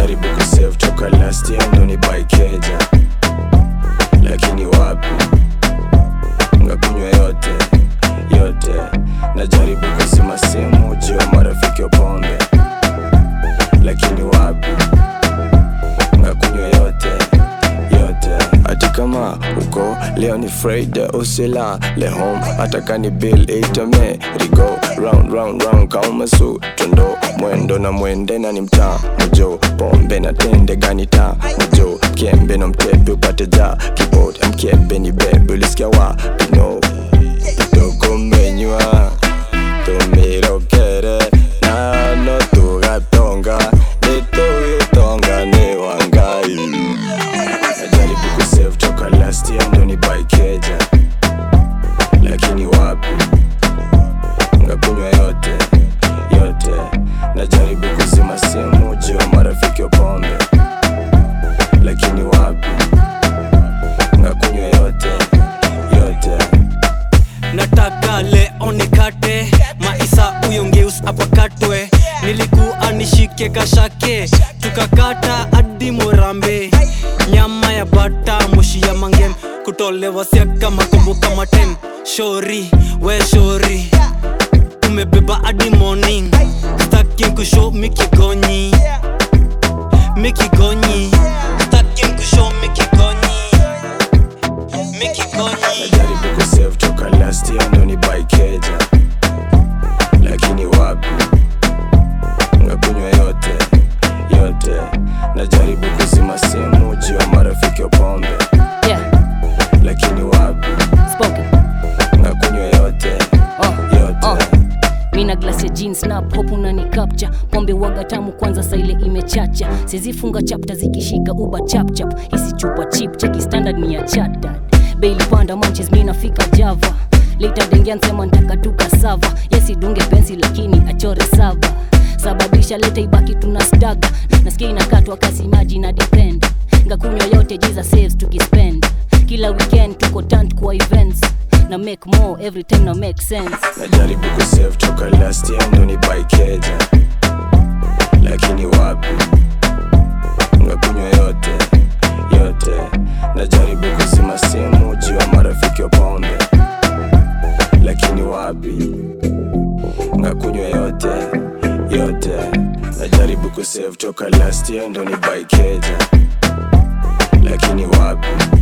najaribu kusave toka last year ndo ni buy keja, lakini wapi ngakunywa yote najaribu kuzima simu juu ya marafiki wa pombe, lakini wapi ngakunywa yote ati kama uko leo ni Friday usila le home ataka ni bill itame rigo round kama su tundo mwendo na mwende na ni mtaa mjo pombe na tende gani taa mjo kiembe na mtepe upate ja keyboard mkebe ni bebe ulisikia wapi no toko menywa tumiro kere na no tugatonga tonga ne wangai najaribu kusave toka last year ndo ni buy keja, lakini wapi ngakunywa yote najaribu kuzima simu juu ya marafiki wa pombe, lakini wapi ngakunywa yote nataka leo nikate maisa uyongeus apakatwe nilikuwa nishike kashake tukakata hadi Murambe nyama ya bata moshi ya mangem kutolewa siaka makombo kama 10 shori we shori umebeba hadi morning staki kushow mikigonyi staki kushow mikigonyi najaribu kusave toka last year ndo ni buy keja, lakini wapi ngakunywa yote najaribu kuzima simu juu ya marafiki wa pombe, lakini wapi ngakunywa yote mina glass ya jeans na pop unani capture pombe waga tamu kwanza sa ile imechacha sizifunga chapter zikishika uba chap hisi chupa chip cheki standard ni ya chata Bailey panda manches mina fika Java later dengian sema ntaka tuka sava yesi dunge pensi lakini achore sava sababisha leta ibaki tunastaga nasikia inakatwa kasi maji na depend ngakunywa yote jiza saves tukispend kila weekend tuko tant kwa events na make more every time na make sense najaribu kusave toka last year ndo ni buy keja, lakini wapi ngakunywa yote najaribu kuzima simu juu ya marafiki wa pombe, lakini wapi ngakunywa yote najaribu kusave toka last year ndo ni buy keja, lakini wapi